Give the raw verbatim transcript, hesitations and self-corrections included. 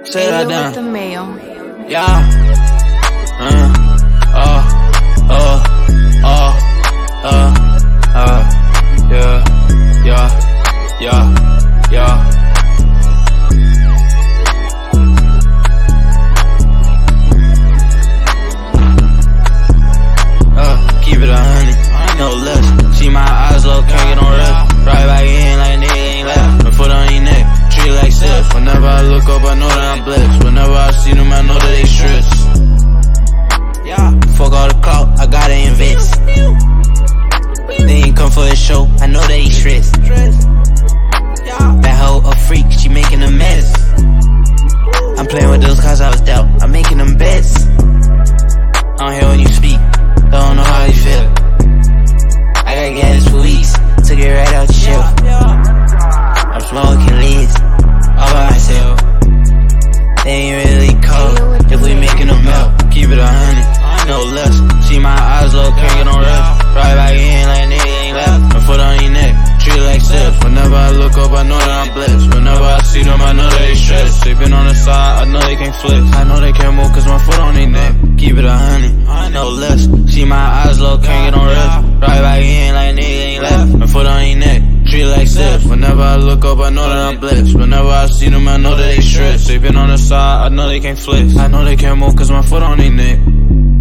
Say that down. The mail. Yeah. Uh. Oh. Oh. Oh. Uh. Uh. Yeah. Yeah. Yeah. Yeah. Uh. Keep it a hundred. No less. See my eyes low, can't get on rest. Right back in like a nigga ain't left. My foot on your neck, treat it like Seth. Whenever I look up, I know that I'm blessed. Whenever I see them, I know that they stress. Yeah, fuck all the clout, I gotta invest. They ain't come for a show, I know they stressed. That hoe a freak, she making a mess. I'm playing with those cause I was doubt, I'm making them bets. I don't hear when you speak, don't know how you feel. I gotta get this for weeks, took it right out the shelf. I'm smoking leads, all by myself. They ain't really cold, if we making them melt. Keep it a hundred, no less. See my eyes low, can't get on rest. Right back in like a nigga ain't left. My foot on your neck, treat it like Seth. Whenever I look up, I know that I'm blessed. Whenever I see them, I know that they stressed. They been on the side, I know they can't flex. I know they can't move cause my foot on their neck. Keep it a hundred, no less. See my eyes low, can't get on rest. Right back in like a nigga ain't left. My foot on your neck, treat it like Seth. Whenever I look up, I know that I'm blessed. Whenever I see them, I know that they stressed. They been on the side, I know they can't flex. I know they can't move cause my foot on their neck.